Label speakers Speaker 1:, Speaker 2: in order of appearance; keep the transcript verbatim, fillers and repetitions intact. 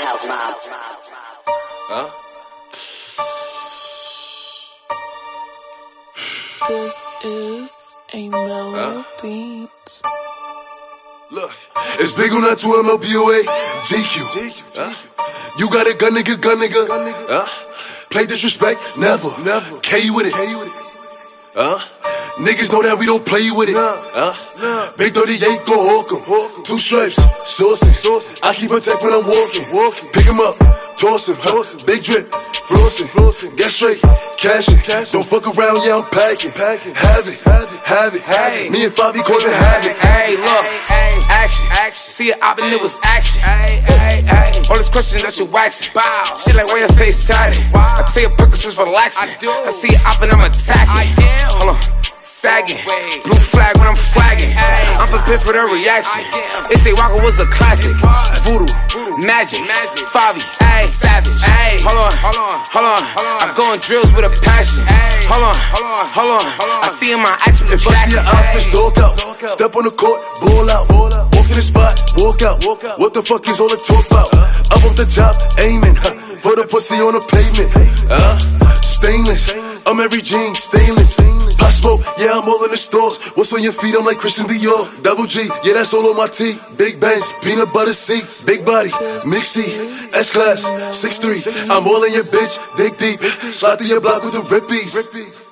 Speaker 1: House Mob.
Speaker 2: Huh?
Speaker 3: This is a Mellow
Speaker 2: Huh?
Speaker 3: Beats.
Speaker 2: Look, it's big on that two M L B O A G Q. Huh? You got a gun, nigga, gun, nigga. Huh? Play disrespect, never, never. K you with it. Huh? Niggas know that we don't play with it. Huh? Big thirty-eight, go hawk 'em. Two stripes, saucy. I keep a tech when I'm walking. Pick 'em up, toss 'em. Big drip, flossing. Get straight, cash it. Don't fuck around, yeah, I'm packing. Have it, have it.
Speaker 4: Hey.
Speaker 2: Me and Fabi causing havoc.
Speaker 4: Hey, look, action. See it up and it was action. All this question that you waxing. She like, why your face tatted? I tell you, Perkins was relaxing. I see it up and I'm attacking. Hold on. Sagging, blue flag when I'm flagging. I'm prepared for their reaction. They say Waka was a classic. Voodoo, magic, Fabi, savage. Hold on, hold on, hold on. I'm going drills with a passion. Hold on, hold on. I see in my axe with the
Speaker 2: Bust your
Speaker 4: jacket.
Speaker 2: office, dog out. Step on the court, ball out. Walk in the spot, walk out. What the fuck is all the talk about? Up up the top, aiming. Huh. Put a pussy on the pavement. Uh, stainless. I'm every jean, stainless. Pop smoke, yeah, I'm all in the stores. What's on your feet? I'm like Christian Dior. Double G, yeah, that's all on my tee. Big Benz, peanut butter seats. Big body, mixy, S-Class, six three. I'm all in your bitch, dig deep. Slide through your block with the rippies.